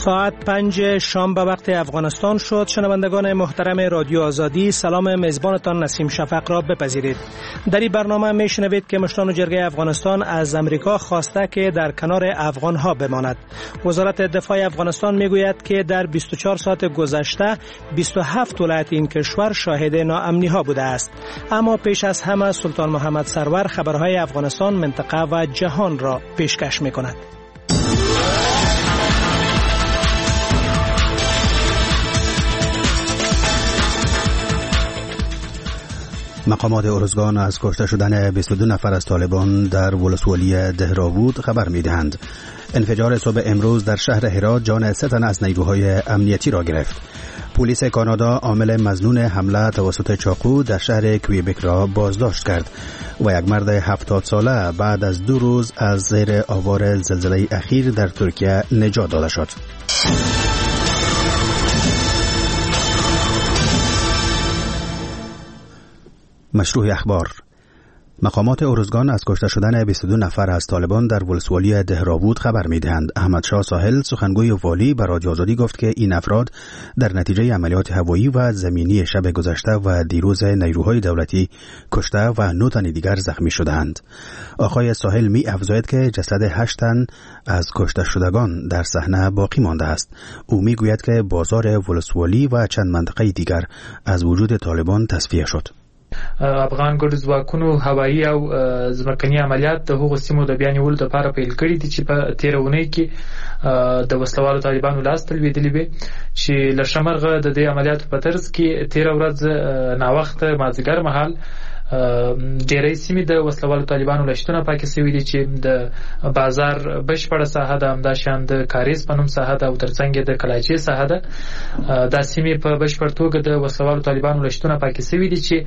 ساعت 5 شام به وقت افغانستان شد. شنوندگان محترم رادیو آزادی، سلام میزبانتان نسیم شفق را بپذیرید. در این برنامه میشنوید که مشران جرگه افغانستان از امریکا خواسته که در کنار افغانها بماند. وزارت دفاع افغانستان میگوید که در 24 ساعت گذشته 27 ولایت این کشور شاهد ناامنی ها بوده است. اما پیش از همه سلطان محمد سرور خبرهای افغانستان، منطقه و جهان را پیشکش میکند. مقامات ارزگان از کشته شدن 22 نفر از طالبان در ولسوالی دهراوود خبر می‌دهند. انفجار صبح امروز در شهر هرات جان 3 تن از نیروهای امنیتی را گرفت. پلیس کانادا عامل مظنون حمله توسط چاقو در شهر کویبک را بازداشت کرد و یک مرد 70 ساله بعد از 2 روز از زیر آوار زلزله اخیر در ترکیه نجات داده شد. مشروع اخبار. مقامات ارزگان از کشته شدن 22 نفر از طالبان در ولسوالی دهراوود خبر می‌دهند. احمد شاه ساحل، سخنگوی والی، به رادیو آزادی گفت که این افراد در نتیجه عملیات هوایی و زمینی شب گذشته و دیروز نیروهای دولتی کشته و 9 تن دیگر زخمی شدند. آقای ساحل می افزاید که جسد 8 تن از کشته شدگان در صحنه باقی مانده است. او میگوید که بازار ولسوالی و چند منطقه دیگر از وجود طالبان تصفیه شد. افغان ګډ ځواکونو هوایي او ځمکني عملیات د هغو سیمو د بیا نیولو لپاره پیل کړي دي چې په تیرونی کې د وسلوالو طالبانو لاس ته لوېدلي وي چې له شمرغه د دې عملیاتو په ترڅ کې تیر ورځ ناوخته مازدیګر مهال ډېرې سیمې د وسلوالو طالبانو له شتونه پاکې شوي دي چې د بازار بشپړه ساحه ده، همداشان د کاریز په نوم ساحه ده او ترڅنګ د کلاچې ساحه ده. دا سیمې په بشپړ توګه د وسلوالو طالبانو له شتونه پاکې شوي دي چې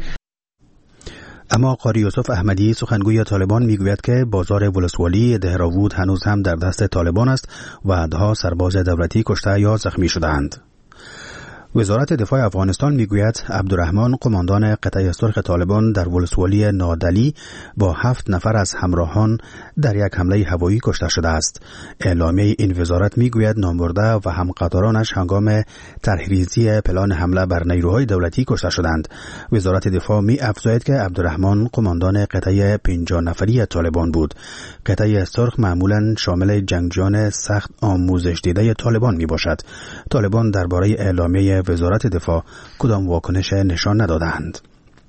اما قاری یوسف احمدی، سخنگوی طالبان، میگوید که بازار ولسوالی دهراوود هنوز هم در دست طالبان است و 10 سرباز دولتی کشته یا زخمی شدند. وزارت دفاع افغانستان میگوید عبدالرحمن، قماندان قطعه سرخ طالبان، در ولسوالی نادلی با 7 نفر از همراهان در یک حمله هوایی کشته شده است. اعلامیه این وزارت میگوید نامبرده و همقطارانش هنگام طرحریزی پلان حمله بر نیروهای دولتی کشته شدند. وزارت دفاع می افزاید که عبدالرحمن قماندان قطعه 50 نفری طالبان بود. قطعه سرخ معمولا شامل جنگجویان سخت آموزش دیده طالبان می باشد. طالبان درباره اعلامیه وزارت دفاع کدام واکنش نشان ندادند.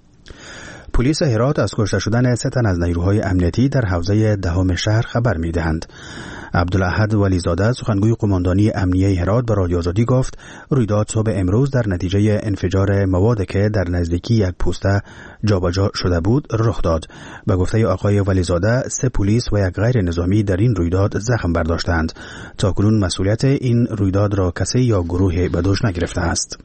پلیس هرات از کشته شدن 3 تن از نیروهای امنیتی در حوزه 10 شهر خبر می‌دهند. عبدالاحد ولیزاده، سخنگوی قماندانی امنیه هرات، به رادیو آزادی گفت رویداد صبح امروز در نتیجه انفجار مواد که در نزدیکی یک پوسته جابجا شده بود رخ داد. به گفته آقای ولیزاده 3 پلیس و یک غیر نظامی در این رویداد زخم برداشتند. تاکنون مسئولیت این رویداد را کسی یا گروهی به دوش نگرفته است.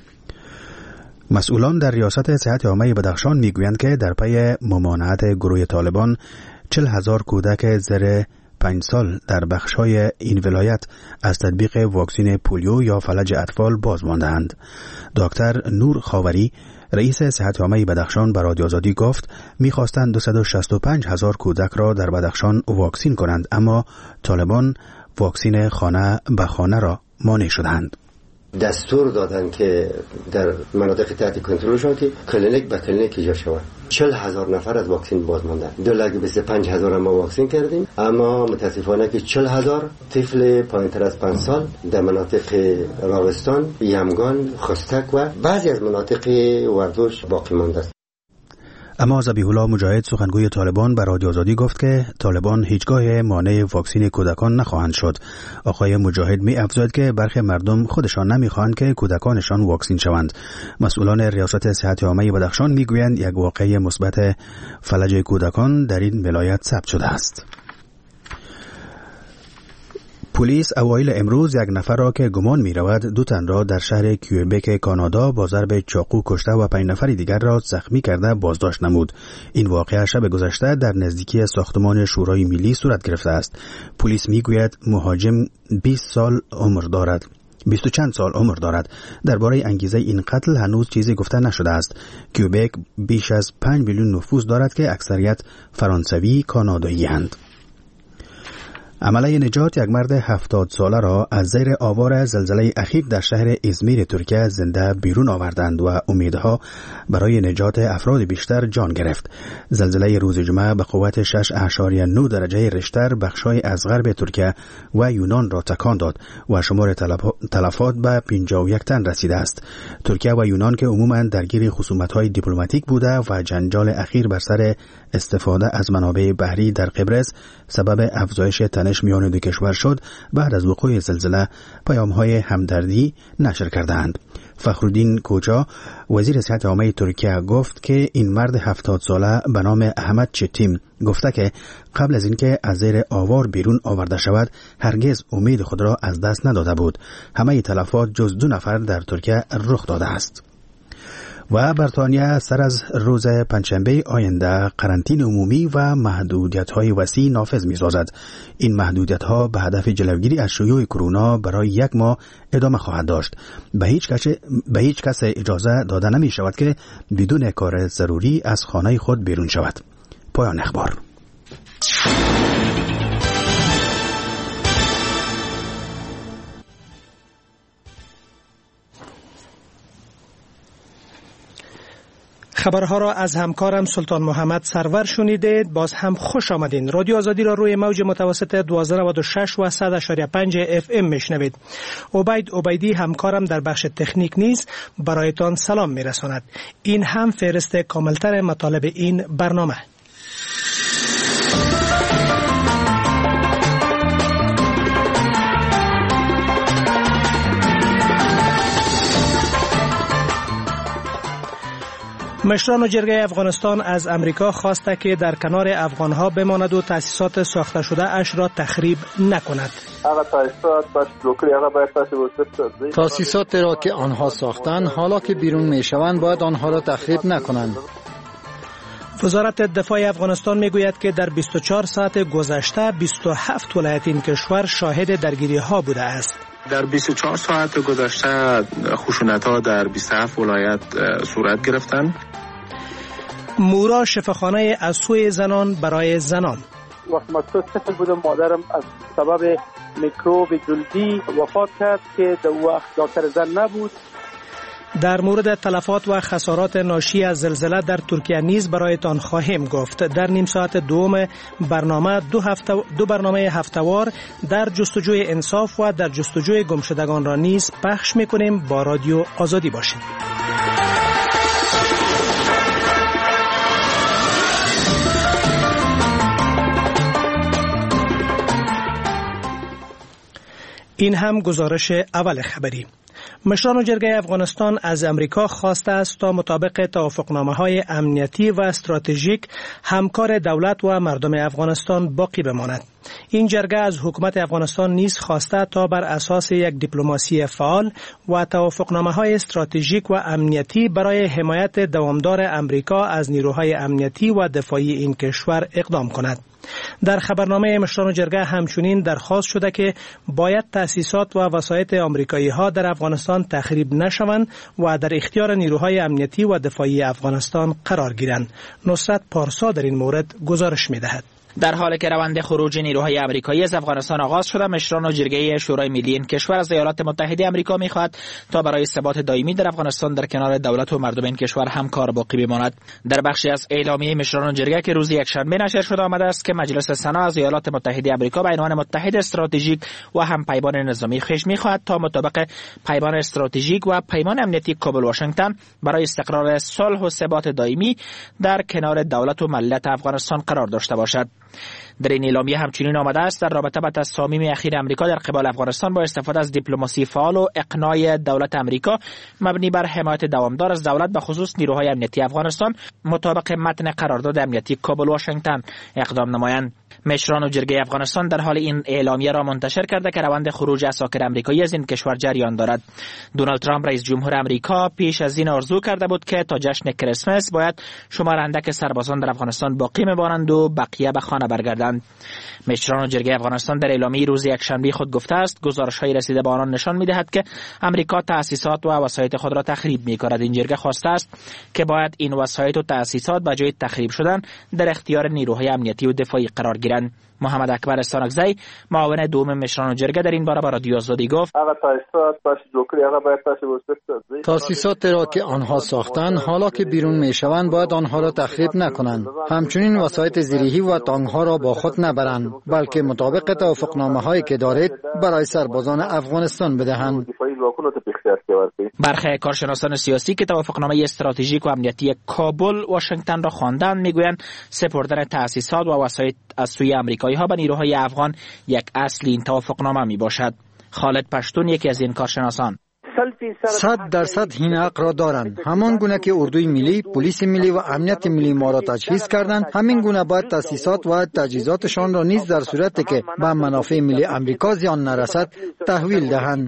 مسئولان در ریاست صحت عامه بدخشان میگویند که در پی ممانعت گروه طالبان 40,000 کودک زیر 5 سال در بخش‌های این ولایت از تطبیق واکسن پولیو یا فلج اطفال باز مانده‌اند. دکتر نور خاوری، رئیس صحت عامه بدخشان، به رادیو آزادی گفت می‌خواستند 265,000 کودک را در بدخشان واکسین کنند، اما طالبان واکسن خانه به خانه را مانع شدند. دستور دادن که در مناطق تحت کنترلشان که کلینیک به کلینیک ایجاد شود. 40,000 نفر از واکسن باز ماندن. 225,000 ما واکسن کردیم، اما متاسفانه که 40,000 طفل پایین‌تر از 5 سال در مناطق راغستان، یمگان، خستک و بعضی از مناطق وردوش باقی مانده است. اما ذبیح الله مجاهد، سخنگوی طالبان، به رادیو آزادی گفت که طالبان هیچگاه مانع واکسن کودکان نخواهند شد. آقای مجاهد می افزاید که برخی مردم خودشان نمیخواهند که کودکانشان واکسن شوند. مسئولان ریاست صحت عامه بدخشان میگویند یک واقعه مثبت فلج کودکان در این ولایت ثبت شده است. پلیس اوایل امروز 1 نفر را که گمان می رود 2 تن را در شهر کویبک کانادا با ضرب چاقو کشته و 5 نفر دیگر را زخمی کرده بازداشت نمود. این واقعه شب گذشته در نزدیکی ساختمان شورای ملی صورت گرفته است. پلیس می گوید مهاجم 20 سال عمر دارد. 20 چند سال عمر دارد. درباره انگیزه این قتل هنوز چیزی گفته نشده است. کویبک بیش از 5 میلیون نفوس دارد که اکثریت فرانسوی کانادایی اند. عمله نجات یک مرد 70 ساله را از زیر آوار زلزله اخیر در شهر ازمیر ترکیه زنده بیرون آوردند و امیدها برای نجات افراد بیشتر جان گرفت. زلزله روز جمعه به قوت 6.9 درجه ریشتر بخشای از غرب ترکیه و یونان را تکان داد و شمار تلفات به 51 تن رسیده است. ترکیه و یونان که عموما درگیر خصومت‌های دیپلماتیک بوده و جنجال اخیر بر سر استفاده از منابع بحری در قبرس سبب افزایش تنش میان دو کشور شد، بعد از وقوع زلزله پیام‌های همدردی نشر کردند. فخرالدین کوچا وزیر صحت عامه ترکیه گفت که این مرد 70 ساله به نام احمد چتیم گفته که قبل از اینکه از زیر آوار بیرون آورده شود هرگز امید خود را از دست نداده بود. همه تلفات جز 2 نفر در ترکیه رخ داده است. و بریتانیا سر از روز پنجشنبه آینده قرنطینه عمومی و محدودیت‌های وسیع نافذ می‌سازد. این محدودیت‌ها به هدف جلوگیری از شیوع کرونا برای 1 ماه ادامه خواهد داشت. به هیچ کس اجازه داده نمی‌شود که بدون کار ضروری از خانه خود بیرون شود. پایان اخبار. خبرها را از همکارم سلطان محمد سرور شنیدید. باز هم خوش آمدین. رادیو آزادی را روی موج متوسط 1296 و 100.5 FM میشنوید. عبیدی همکارم در بخش تکنیک نیز برایتان سلام میرساند. این هم فهرست کاملتر مطالب این برنامه. مشران جرگه افغانستان از امریکا خواسته که در کنار افغانها بماند و تأسیسات ساخته شده اش را تخریب نکند. تأسیسات را که آنها ساختند حالا که بیرون میشوند باید آنها را تخریب نکنند. وزارت دفاع افغانستان میگوید که در 24 ساعت گذشته 27 ولایت این کشور شاهد درگیری ها بوده است. در 24 ساعت گذشته خشونت‌ها در 27 ولایت صورت گرفتند. مورا شفاخانه از سوی زنان برای زنان. وقت مقصود طفل بودم، مادرم از سبب میکروب جلدی وفات کرد که در وقت دکتر زن نبود. در مورد تلفات و خسارات ناشی از زلزله در ترکیه نیز برایتان خواهیم گفت. در نیم ساعت دوم برنامه دو برنامه هفته‌وار در جستجوی انصاف و در جستجوی گمشدگان را نیز پخش می‌کنیم. با رادیو آزادی باشید. این هم گزارش اول خبری. مشران جرگه افغانستان از امریکا خواسته است تا مطابق توافقنامه‌های امنیتی و استراتژیک همکار دولت و مردم افغانستان باقی بماند. این جرگه از حکومت افغانستان نیز خواسته تا بر اساس یک دیپلماسی فعال و توافقنامه‌های استراتژیک و امنیتی برای حمایت دوامدار امریکا از نیروهای امنیتی و دفاعی این کشور اقدام کند. در خبرنامه مشران جرگه همچنین درخواست شده که باید تأسیسات و وسایط آمریکایی ها در افغانستان تخریب نشوند و در اختیار نیروهای امنیتی و دفاعی افغانستان قرار گیرند. نصرت پارسا در این مورد گزارش می‌دهد. در حالی که روند خروج نیروهای آمریکایی از افغانستان آغاز شده، مشران جرگه شورای ملی این کشور از ایالات متحده آمریکا می‌خواهد تا برای ثبات دائمی در افغانستان در کنار دولت و مردم این کشور همکار باقی بماند. در بخشی از اعلامیه مشران جرگه که روز یکشنبه نشر شده آمده است که مجلس سنا از ایالات متحده آمریکا به عنوان متحد استراتژیک و هم پیمان نظامی خویش می‌خواهد تا مطابق پیمان استراتژیک و پیمان امنیتی کابل واشنگتن برای استقرار صلح و ثبات دائمی در کنار دولت و ملت افغانستان قرار داشته باشد. در این اعلامیه همچنین آمده است در رابطه با تصامیم اخیر امریکا در قبال افغانستان با استفاده از دیپلماسی فعال و اقناع دولت امریکا مبنی بر حمایت دوامدار از دولت به خصوص نیروهای امنیتی افغانستان مطابق متن قرارداد امنیتی کابل واشنگتن اقدام نمایند. مشران جرگه افغانستان در حال این اعلامیه را منتشر کرده که روند خروج عساکر امریکایی از این کشور جریان دارد. دونالد ترامپ رئیس جمهور امریکا پیش از این آرزو کرده بود که تا جشن کریسمس باید شمار اندک سربازان در افغانستان باقی بمانند و بقیه به خانه برگردند. مشران جرگه افغانستان در اعلامیه روز یکشنبه خود گفته است گزارش‌های رسیده به آنان نشان می‌دهد که امریکا تأسیسات و وسایط خود را تخریب می‌کند. این جرگه خواسته است که باید این وسایط و تأسیسات به جای تخریب شدن در اختیار نیروهای امنیتی و دفاعی قرار گیرند. محمد اکبر استانکزی معاون دوم مشران جرگه در این باره با رادیو آزادی گفت تاسیسات را که آنها ساختند حالا که بیرون میشوند باید آنها را تخریب نکنند. همچنین وسایط زیرهی و تانک‌ها را با خود نبرند، بلکه مطابق توافقنامه‌هایی که دارید برای سربازان افغانستان بدهند. برخی کارشناسان سیاسی که توافقنامه استراتژیک و امنیتی کابل واشنگتن را خواندند میگویند سپردن تأسیسات و وسایط از سوی آمریکایی‌ها به نیروهای افغان یک اصل این توافقنامه میباشد. خالد پشتون یکی از این کارشناسان: 100% این حق را دارند. همان گونه که اردوی ملی، پلیس ملی و امنیت ملی ما را تجهیز کردند، همین گونه باید تاسیسات و تجهیزاتشان را نیز در صورتی که به منافع ملی امریکا زیان نرسد تحویل دهند.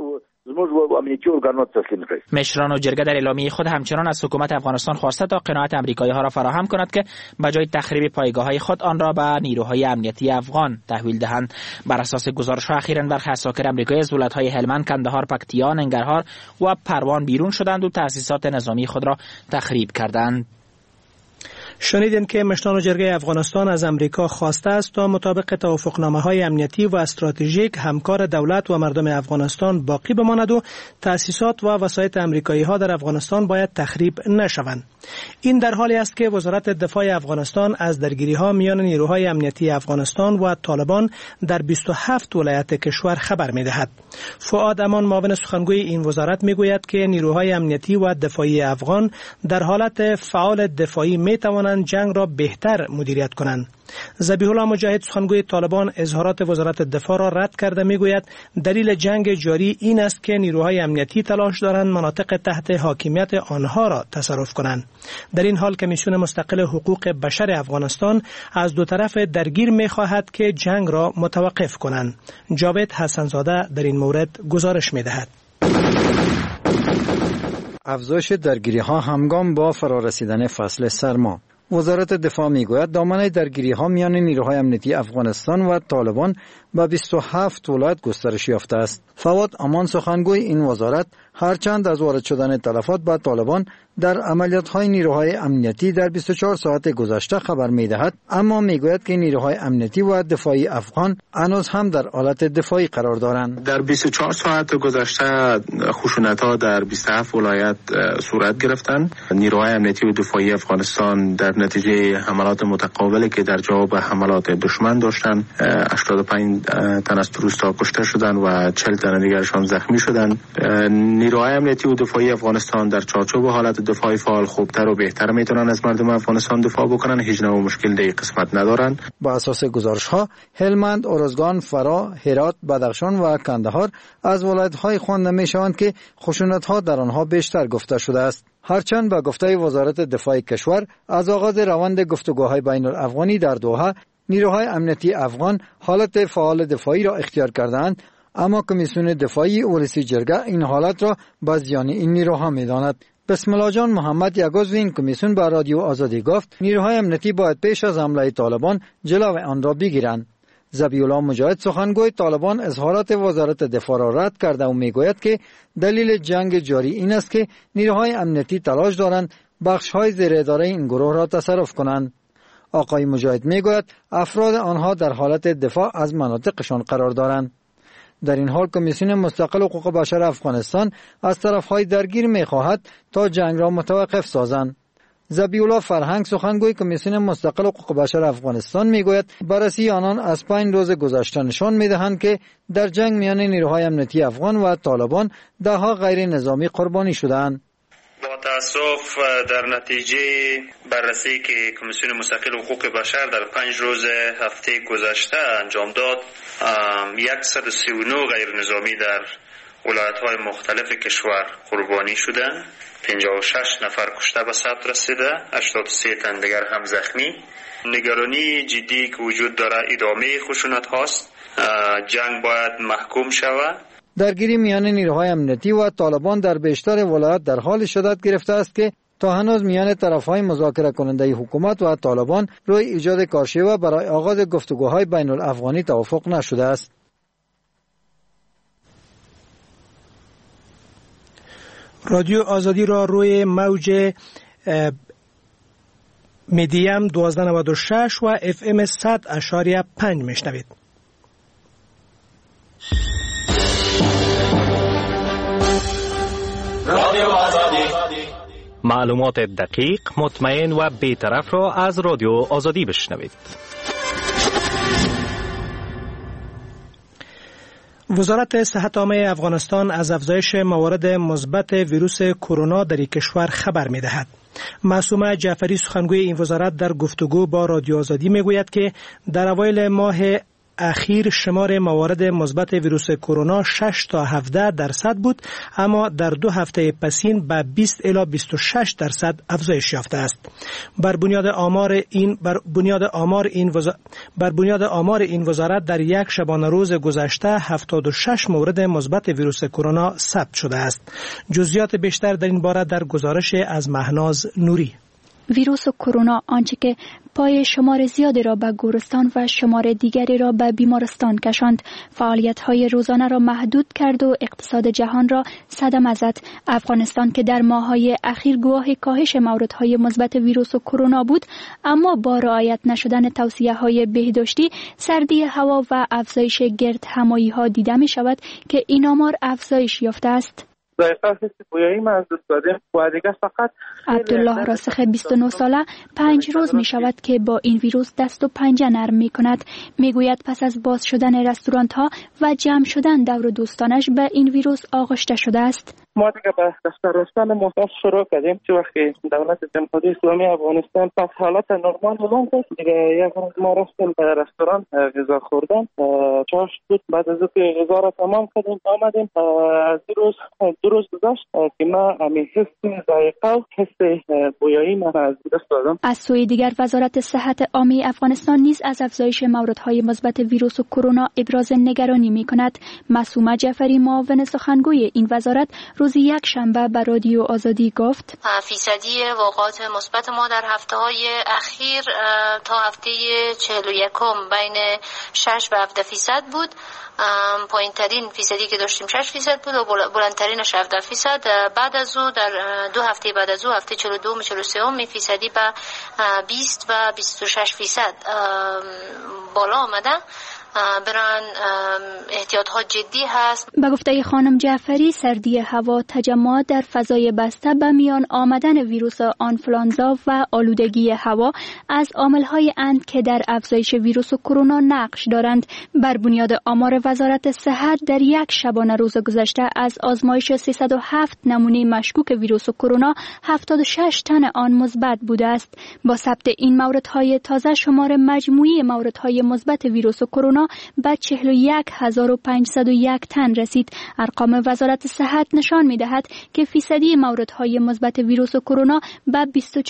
مشران و جرگه در اعلامیه خود همچنان از حکومت افغانستان خواسته تا قناعت آمریکایی‌ها را فراهم کند که بجای تخریب پایگاه‌های خود آن را به نیروهای امنیتی افغان تحویل دهند. بر اساس گزارش‌ها اخیراً برخی عساکر آمریکایی از ولایت‌های هلمند، کندهار، پکتیا، ننگرهار و پروان بیرون شدند و تأسیسات نظامی خود را تخریب کردند. شنیدین که مشران جرگه افغانستان از امریکا خواسته است تا مطابق توافقنامه‌های امنیتی و استراتژیک همکار دولت و مردم افغانستان باقی بماند و تأسیسات و وسایط آمریکایی‌ها در افغانستان باید تخریب نشوند. این در حالی است که وزارت دفاع افغانستان از درگیری‌ها میان نیروهای امنیتی افغانستان و طالبان در 27 ولایت کشور خبر می‌دهد. فؤاد امان معاون سخنگوی این وزارت می‌گوید که نیروهای امنیتی و دفاعی افغان در حالت فعال دفاعی می‌توانند جنگ را بهتر مدیریت کنند. ذبیح الله مجاهد سخنگوی طالبان اظهارات وزارت دفاع را رد کرده میگوید دلیل جنگ جاری این است که نیروهای امنیتی تلاش دارند مناطق تحت حاکمیت آنها را تصرف کنند. در این حال کمیسیون مستقل حقوق بشر افغانستان از دو طرف درگیر میخواهد که جنگ را متوقف کنند. جاوید حسنزاده در این مورد گزارش میدهد. افزایش درگیری‌ها همگام با فرارسیدن فصل سرما. وزارت دفاع میگوید دامنه درگیری‌ها میان نیروهای امنیتی افغانستان و طالبان به 27 ولایت گسترش یافته است. فواد امان سخنگوی این وزارت هرچند از وارد شدن تلفات به طالبان در عملیات‌های نیروهای امنیتی در 24 ساعت گذشته خبر می‌دهد، اما میگوید که نیروهای امنیتی و دفاعی افغان هنوز هم در حالت دفاعی قرار دارند. در 24 ساعت گذشته خشونت‌ها در 27 ولایت صورت گرفتند. نیروهای امنیتی و دفاعی افغانستان در نتیجه حملات متقابلی که در جواب حملات دشمن داشتند 85 تن از تروریست‌ها کشته شدند و 40 تن دیگرشان زخمی شدند. نیروهای امنیتی و دفاعی افغانستان در چارچوب حالت دفاعی فعال خوبتر و بهتر میتونن از مردم افغانستان دفاع بکنن. هیچ نوع مشکل در این قسمت ندارن. با اساس گزارش‌ها هلمند، ارزگان، فرا، هرات، بدخشان و کندهار از ولایت‌های خوانده میشوند که خشونت‌ها در آنها بیشتر گفته شده است. هرچند به گفته وزارت دفاع کشور از آغاز روند گفتگوهای بین الافغانی در دوحه نیروهای امنیتی افغان حالت فعال دفاعی را اختیار کردند، اما کمیسیون دفاعی ولسی جرگه این حالت را به زیان این نیروها می‌داند. بسم الله جان محمد یک عضو این کمیسیون به رادیو آزادی گفت نیروهای امنیتی باید پیش از حمله طالبان جلوی آن را بگیرند. ذبیح الله مجاهد سخنگوی طالبان اظهارات وزارت دفاع را رد کرده و میگوید که دلیل جنگ جاری این است که نیروهای امنیتی تلاش دارند بخش‌های زیر اداره این گروه را تصرف کنند. آقای مجاهد میگوید افراد آنها در حالت دفاع از مناطقشان قرار دارند. در این حال کمیسیون مستقل حقوق بشر افغانستان از طرفهای درگیر می‌خواهد تا جنگ را متوقف سازند. ذبیح الله فرهنگ سخنگوی کمیسیون مستقل حقوق بشر افغانستان میگوید بررسی آنان از 5 روز گذشته نشان می‌دهند که در جنگ میان نیروهای امنیتی افغان و طالبان ده‌ها غیر نظامی قربانی شدند. با تأسف در نتیجه بررسی که کمیسیون مستقل حقوق بشر در 5 روز هفته گذشته انجام داد 139 غیر نظامی در ولایت‌های مختلف کشور قربانی شدند، 56 نفر کشته به ثبت رسیده، 83 تن دیگر هم زخمی. نگرانی جدی که وجود داره ادامه خشونت هاست. جنگ باید محکوم شود. درگیری میان نیروهای امنیتی و طالبان در بیشتر ولایات در حال شدت گرفته است که تا هنوز میان طرفهای مذاکره کننده حکومت و طالبان روی ایجاد کارشیوه برای آغاز گفتگوهای بین الافغانی توافق نشده است. رادیو آزادی را روی موج میدیم 1296 و اف ام 100.5 میشنوید. معلومات دقیق، مطمئن و بی‌طرف را از رادیو آزادی بشنوید. وزارت صحت عامه افغانستان از افزایش موارد مثبت ویروس کرونا در کشور خبر می‌دهد. معصومه جعفری سخنگوی این وزارت در گفتگو با رادیو آزادی میگوید که در اوایل ماه اخیر شمار موارد مثبت ویروس کرونا 6 تا 17% بود، اما در 2 هفته پسین به 20 الی 26% افزایش یافته است. بر بنیاد آمار این وزارت در یک شبانه روز گذشته 76 مورد مثبت ویروس کرونا ثبت شده است. جزئیات بیشتر در این باره در گزارش از مهناز نوری. ویروس کرونا آنچه که پای شمار زیادی را به گورستان و شمار دیگری را به بیمارستان کشاند، فعالیت‌های روزانه را محدود کرد و اقتصاد جهان را صدمه زد. افغانستان که در ماه‌های اخیر گواه کاهش موردهای مثبت ویروس کرونا بود، اما با رعایت نشدن توصیه‌های بهداشتی، سردی هوا و افزایش گردهمایی‌ها دیده می‌شود که این آمار افزایش یافته است. عبدالله راسخ 29 ساله 5 روز می شود که با این ویروس دست و پنجه نرم می کند. می گوید پس از باز شدن رستوران ها و جمع شدن دور دوستانش به این ویروس آغشته شده است. ما دیگه به دفتر رفتن محتاج شروع کردیم چه وقتی دولت جمهوری اسلامی افغانستان پس حالت نرمال اعلام کرد. دیگه یک روز ما رفتیم به رستوران غذا خوردن، چاش بود. بعد از اینکه غذا را تمام کردیم آمدیم، از دو روز گذشت که ما همین حس ذائقه و حس بویایی ما از دست دادم. از سوی دیگر وزارت صحت عامه افغانستان نیز از افزایش موردهای مثبت ویروس کرونا ابراز نگرانی می‌کند. معصومه جعفری معاون سخنگوی این وزارت روز یک شنبه به رادیو آزادی گفت فیصدی واقعات مثبت ما در هفته‌های اخیر تا هفته 41 بین 6 و 17% بود. پایین‌ترین فیصدی که داشتیم 6% بود و بلندترینش 17%. بعد از او در 2 هفته بعد از او هفته 42 و 43 فیصدی به 20 و 26% بالا آمده. بران احتیاط ها جدی هست. به گفته خانم جعفری، سردی هوا، تجمعات در فضای بسته به میان آمدن ویروس آنفلانزا و آلودگی هوا از عامل‌های اند که در افزایش ویروس کرونا نقش دارند. بر بنیاد آمار وزارت صحت در یک شبانه روز گذشته از آزمایش 307 نمونه مشکوک ویروس کرونا 76 تن آن مثبت بوده است. با ثبت این موردهای تازه شمار مجموعی موردهای مثبت ویروس کرونا به 41501 تن رسید. ارقام وزارت صحت نشان می‌دهد که فیصدی موردهای مثبت ویروس کرونا به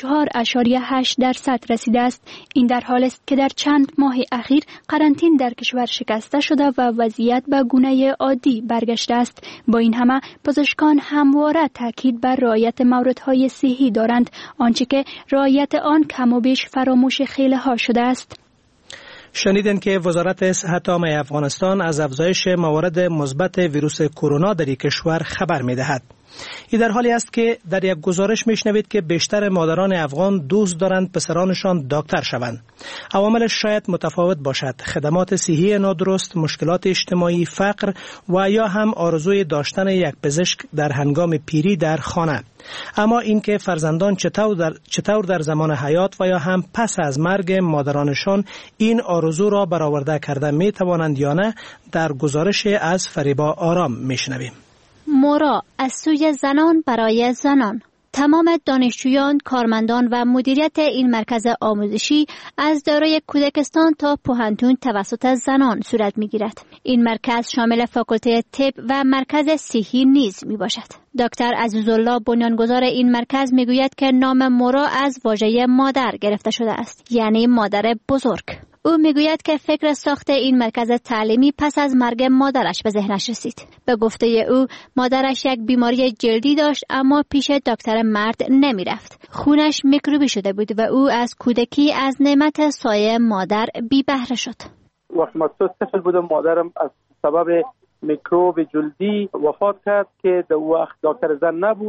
24.8% رسیده است. این در حالی است که در چند ماه اخیر قرنطین در کشور شکسته شده و وضعیت به گونه عادی برگشته است. با این همه پزشکان همواره تاکید بر رعایت موردهای صحی دارند، آنچه که رعایت آن کم و بیش فراموش خیلی‌ها شده است. شنیدن که وزارت صحت عامه افغانستان از افزایش موارد مثبت ویروس کرونا در کشور خبر می‌دهد. این در حالی است که در یک گزارش میشنوید که بیشتر مادران افغان دوست دارند پسرانشان دکتر شوند. عواملش شاید متفاوت باشد: خدمات صحی نادرست، مشکلات اجتماعی، فقر و یا هم آرزوی داشتن یک پزشک در هنگام پیری در خانه. اما اینکه فرزندان چطور در زمان حیات و یا هم پس از مرگ مادرانشان این آرزو را برآورده کرده می توانند یا نه، در گزارش از فریبا آرام میشنویم. مورا از سوی زنان برای زنان. تمام دانشجویان، کارمندان و مدیریت این مرکز آموزشی از دوران کودکستان تا پوهنتون توسط زنان صورت می‌گیرد. این مرکز شامل فاکولته طب و مرکز صحی نیز میباشد. دکتر عزیزالله بنیانگذار این مرکز میگوید که نام مورا از واژه مادر گرفته شده است، یعنی مادر بزرگ. او میگوید که فکر ساخت این مرکز تعلیمی پس از مرگ مادرش به ذهنش رسید. به گفته او مادرش یک بیماری جلدی داشت اما پیش دکتر مرد نمی رفت. خونش میکروبی شده بود و او از کودکی از نعمت سایه مادر بی بهره شد. وقتی من طفل بودم مادرم از سبب میکروب جلدی وفات کرد که در وقت دکتر زن نبود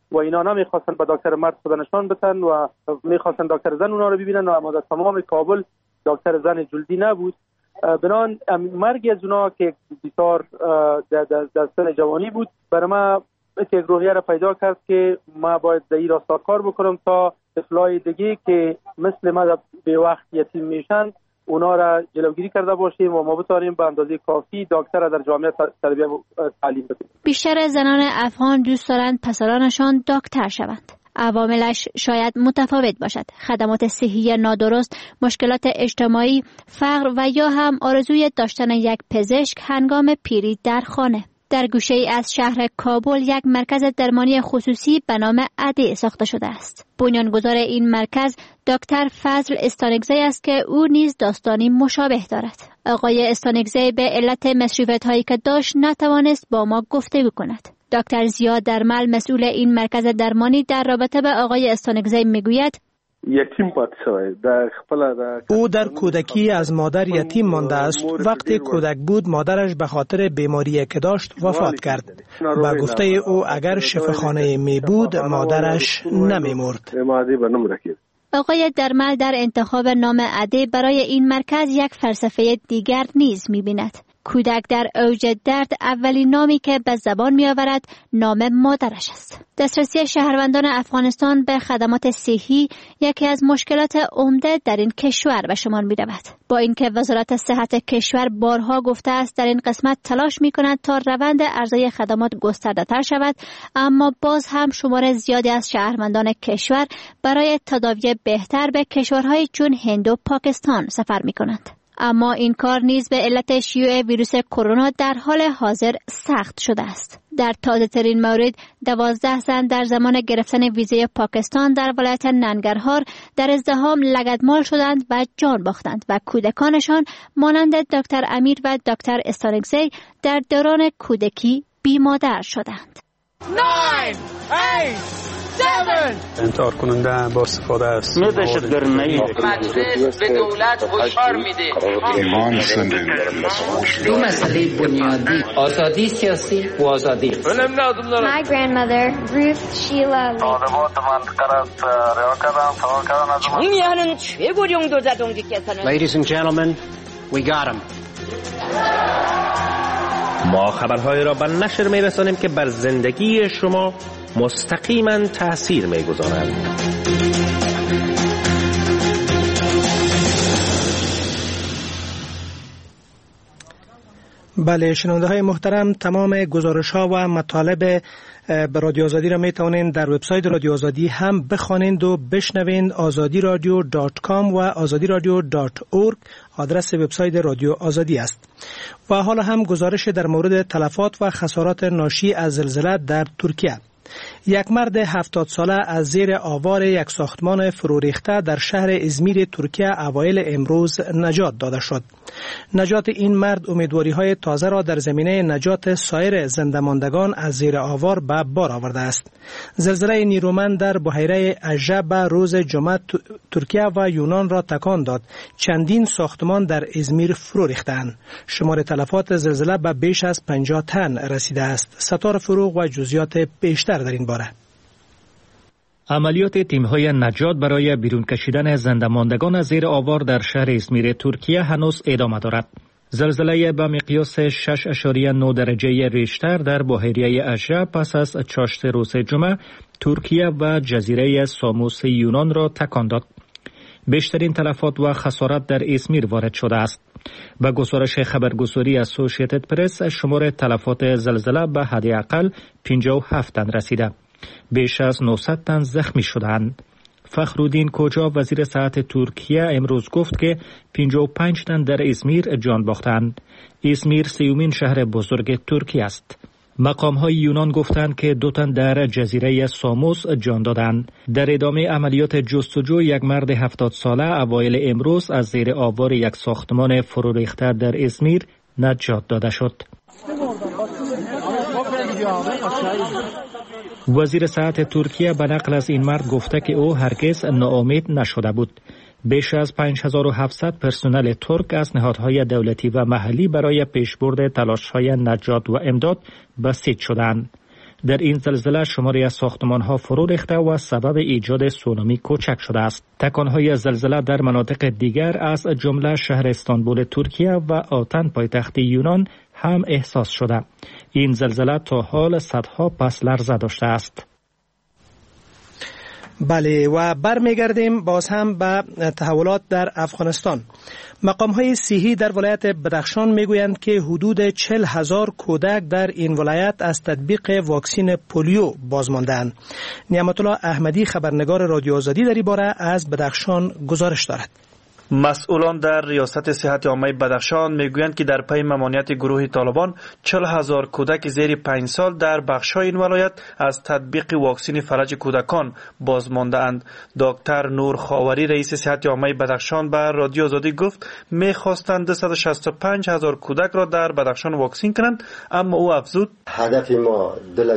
و اینا نمیخواستن به دکتر مرد خود نشان بدن و میخواستن دکتر زن اونا رو ببینن و اما در تمام کابل دکتر زن جلدی نبود. بنان مرگ از اونا که بسیار در سن جوانی بود برای ما یک روحیه را پیدا کرد که ما باید در این راستا کار بکنم تا طفلای دیگه که مثل ما به وقت یتیم میشن اونا را جلوگیری کرده باشیم و ما بتوانیم به اندازه کافی دکتر را در جامعه تربیت تعلیم بدیم. بیشتر زنان افغان دوست دارند پسرانشان دکتر شوند. عواملش شاید متفاوت باشد: خدمات صحی نادرست، مشکلات اجتماعی، فقر و یا هم آرزوی داشتن یک پزشک هنگام پیری در خانه. در گوشه ای از شهر کابل یک مرکز درمانی خصوصی به نام عده ساخته شده است. بنیانگذار این مرکز دکتر فضل استانگزی است که او نیز داستانی مشابه دارد. آقای استانگزی به علت مصروفیت هایی که داشت نتوانست با ما گفتگو کند. دکتر زیاد درمل مسئول این مرکز درمانی در رابطه به آقای استانگزی میگوید یتیم پاتې شوی در خپل او در کودکی از مادر یتیم مانده است. وقتی کودک بود مادرش به خاطر بیماری که داشت وفات کرد. با گفته او اگر شفاخانه می بود مادرش نمی مرد. آقای درمل در انتخاب نام عده برای این مرکز یک فلسفه دیگر نیز می بیند. کودک در اوج درد اولین نامی که به زبان می آورد نام مادرش است. دسترسی شهروندان افغانستان به خدمات صحی یکی از مشکلات عمده در این کشور به شمار می رود. با اینکه وزارت صحت کشور بارها گفته است در این قسمت تلاش می کند تا روند عرضه خدمات گسترده تر شود، اما باز هم شمار زیادی از شهروندان کشور برای تداوی بهتر به کشورهای چون هند و پاکستان سفر می کنند. اما این کار نیز به علت شیوع ویروس کرونا در حال حاضر سخت شده است. در تازه ترین مورد 12 زن در زمان گرفتن ویزه پاکستان در ولایت ننگرهار در ازدحام لگدمال شدند و جان باختند و کودکانشان مانند دکتر امیر و دکتر استانگزی در دوران کودکی بی مادر شدند. 9 8 7 انتحار کننده با استفاده است. دهشتگرمی مجلس به دولت هشدار میده. دو مسئله بنیادی: آزادی سیاسی و آزادی. My grandmother Ruth Sheila Lee. 정의하는 최고령 도자동지께서는 Ladies and gentlemen, we got him. ما خبرهای را به نشر می‌رسانیم که بر زندگی شما مستقیما تأثیر می‌گذارند. بله شنونده های محترم، تمام گزارش ها و مطالب به رادیو آزادی را می توانید در وبسایت رادیو آزادی هم بخوانید و بشنوید. azadiradio.com و azadiradio.org آدرس وبسایت رادیو آزادی است. و حالا هم گزارش در مورد تلفات و خسارات ناشی از زلزله در ترکیه. یک مرد 70 ساله از زیر آوار یک ساختمان فرو ریخته در شهر ازمیر ترکیه اوایل امروز نجات داده شد. نجات این مرد امیدواری‌های تازه را در زمینه نجات سایر زنده‌ماندگان از زیر آوار به بار آورده است. زلزله نیرومند در بحیره اژه روز جمعه ترکیه و یونان را تکان داد. چندین ساختمان در ازمیر فرو ریختند. شمار تلفات زلزله به بیش از 50 تن رسیده است. ستار فروغ و جزئیات بیشتر در این باره. عملیات تیم‌های نجات برای بیرون کشیدن زنده‌ماندگان از زیر آوار در شهر ازمیر ترکیه هنوز ادامه دارد. زلزله به مقیاس 6.9 درجه ریشتر در بحیره اژه پس از چاشت روز جمعه ترکیه و جزیره ساموس یونان را تکان داد. بیشترین تلفات و خسارت در ازمیر وارد شده است. با گزارش خبرگزاری اسوسییتد پرس شمار تلفات زلزله به حداقل 57 تن رسیده. بیش از 900 تن زخمی شدند. فخرالدین کوجا وزیر صحت ترکیه امروز گفت که 55 تن در ازمیر جان باختند. ازمیر سیومین شهر بزرگ ترکیه است. مقام‌های یونان گفتند که 2 تن در جزیره ساموس جان دادند. در ادامه عملیات جستجو یک مرد 70 ساله اوایل امروز از زیر آوار یک ساختمان فرو ریخته در ازمیر نجات داده شد. وزیر صحت ترکیه به نقل از این مرد گفته که او هرگز ناامید نشده بود. بیش از 5700 پرسنل ترک از نهادهای دولتی و محلی برای پیشبرد تلاش‌های نجات و امداد بسیج شدند. در این زلزله شماری از ساختمان‌ها فرو ریخته و سبب ایجاد سونامی کوچک شده است. تکان‌های زلزله در مناطق دیگر از جمله شهر استانبول ترکیه و آتن پایتخت یونان هم احساس شده. این زلزله تا حال صدها پس لرزه داشته است. بله و برمیگردیم باز هم به تحولات در افغانستان. مقام‌های صحی در ولایت بدخشان میگویند که حدود 40,000 کودک در این ولایت از تطبیق واکسن پولیو باز ماندند. نعمت الله احمدی خبرنگار رادیو آزادی در این باره از بدخشان گزارش دارد. مسئولان در ریاست صحت عامه بدخشان میگویند که در پی ممانعت گروه طالبان 40,000 کودک زیر 5 سال در بخش‌های این ولایت از تطبیق واکسن فلج کودکان باز مانده‌اند. دکتر نور خاوری رئیس صحت عامه بدخشان به رادیو آزادی گفت می‌خواستند 265,000 کودک را در بدخشان واکسن کنند، اما او افزود هدف ما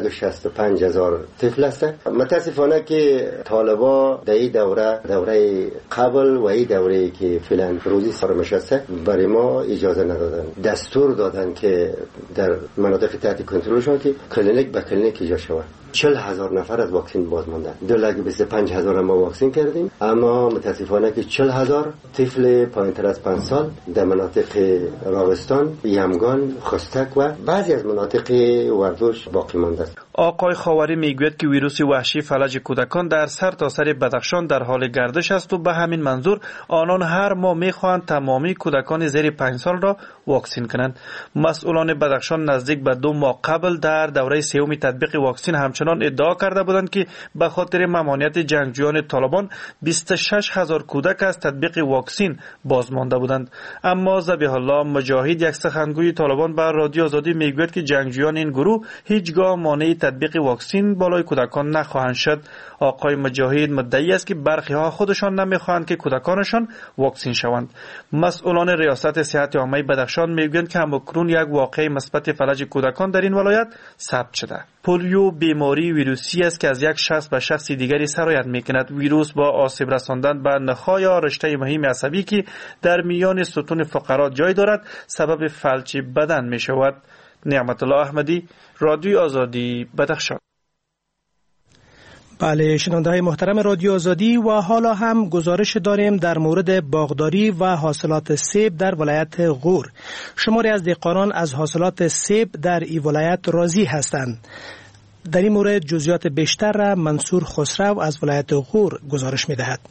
265,000 طفل است. متاسفانه که طالبان در این دوره قبل و این دوره که فعلا روزی سرمش است برای ما اجازه ندادن. دستور دادن که در مناطق تحت کنترلشان که کلینیک به کلینیک ایجاد شود. 40,000 نفر از واکسن باز ماندن. 225,000 ما واکسن کردیم، اما متاسفانه که 40,000 طفل پایین‌تر از 5 سال در مناطق راغستان، یمگان، خستک و بعضی از مناطق وردوش باقی مانده است. آقای خاوری میگوید که ویروس وحشی فلج کودکان در سرتاسر بدخشان در حال گردش است و به همین منظور آنان هر ماه میخواهند تمامی کودکان زیر 5 سال را واکسن کنند. مسئولان بدخشان نزدیک به 2 ماه قبل در دوره سوم تطبیق واکسن همچنان ادعا کرده بودند که به خاطر ممانعت جنگجویان طالبان 26,000 کودک از تطبیق واکسن باز مانده بودند. اما ذبیح الله مجاهد، یک سخنگوی طالبان، به رادیو آزادی میگوید که جنگجویان این گروه هیچگاه مانع تطبیق واکسن بالای کودکان نخواهند شد. آقای مجاهد مدعی است که برخی ها خودشان نمیخواهند که کودکانشان واکسن شوند. مسئولان ریاست صحت عامه بدخشان میگویند که همکنون یک واقعه مثبت فلج کودکان در این ولایت ثبت شده. پولیو بیماری ویروسی است که از یک شخص به شخص دیگری سرایت میکند. ویروس با آسیب رساندن به نخاع یا رشته مهم عصبی که در میان ستون فقرات جای دارد سبب فلج بدن می شود. نعمت الله احمدی، رادیو آزادی، بدخشان. بله شنونده های محترم رادیو آزادی، و حالا هم گزارش داریم در مورد باغداری و حاصلات سیب در ولایت غور. شماری از دهقانان از حاصلات سیب در این ولایت راضی هستند. در این مورد جزئیات بیشتر را منصور خسرو از ولایت غور گزارش می دهد.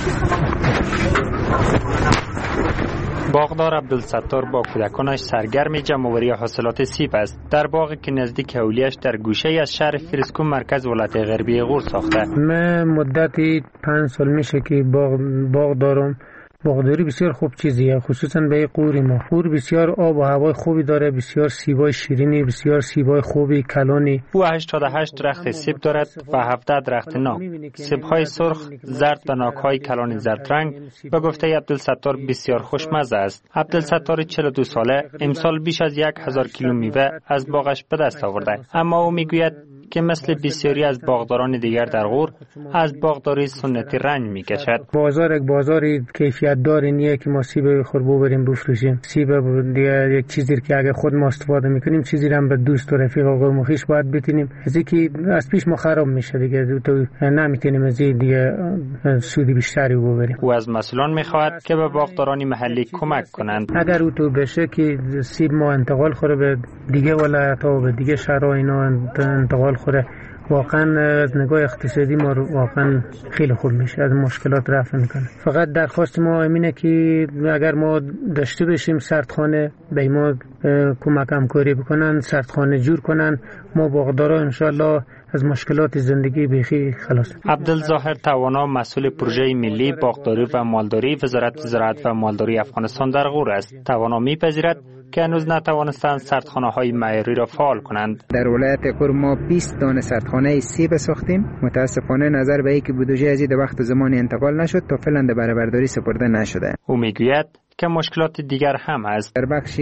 باغدار عبدالستار با کودکانش سرگرم جمع‌آوری حاصلات سیب است. در باغی که نزدیک اولیه‌اش در گوشه از شهر فریسکو مرکز ولایت غربی غور ساخته. من مدتی 5 سال میشه که باغ دارم. باغداری بسیار خوب چیزیه، خصوصا به قور ما. قور بسیار آب و هوای خوبی داره، بسیار سیبای شیرینی، بسیار سیبای خوبی کلانی. او 88 درخت سیب دارد و 17 درخت ناب. سیب‌های سرخ، زرد و ناک‌های کلان زرد رنگ به گفته عبدالستار بسیار خوشمزه است. عبدالستار 42 ساله امسال بیش از 1000 کیلو میوه از باغش به دست آورده، اما او میگوید که مثل بسیاری از باغداران دیگر در غور از باغداری سنتی رنج میکشد. بازار یک بازاری کیفیت داری نیه که ما سیب خوربو بریم بفروشیم. سیب دیگه یک چیزی که اگه خود ما استفاده میکنیم، چیزی هم به دوست و رفیق و قوم و خویش باید بتونیم. از اینکه از پیش ما خراب میشه دیگه، تو نمیتونیم از دیگه سودی بیشتری ببریم. او از مسئولان میخواهد که به باغداران محلی کمک کنند. اگر او تو بشه که سیب ما انتقال خوره به دیگه ولایت ها و به دیگه شهرها اینا انتقال خوره، واقعا از نگاه اقتصادی ما واقعا خیلی خوب میشه، از مشکلات رفع میکنه. فقط درخواست ما اینه که اگر ما داشته باشیم سردخانه به ما کمک همکاری بکنن، سردخانه جور کنن، ما باغدارا انشالله از مشکلات زندگی بیخی خلاص. عبدالظاهر توانا مسئول پروژه ملی باغداری و مالداری وزارت زراعت و مالداری افغانستان در غور است. توانا میپذیرد که هنوز نتوانستند سردخانه‌های معیاری را فعال کنند. در ولایت غور ما 20 دانه سردخانه سیب ساختیم. متاسفانه نظر به اینکه بودجه از این وقت زمانی انتقال نشد تا فعلا به بهره‌برداری سپرده نشده. او میگوید که مشکلات دیگر هم است. در بخش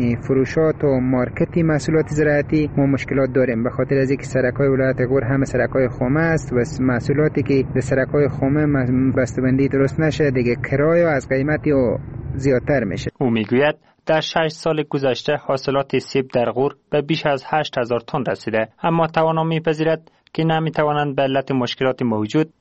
فروشات و مارکتی محصولات زراعتی ما مشکلات داریم، به خاطر از اینکه سرک‌های ولایت غور همه سرک‌های خامه است و محصولاتی که در سرک‌های خامه بسته‌بندی درست نشه دیگه کرایه از قیمتی و زیادتر میشه. او میگوید در 6 سال گذشته حاصلات سیب در غور به بیش از 8000 تن رسیده، اما توانا میپذیرد که نمیتوانند به علت مشکلات موجود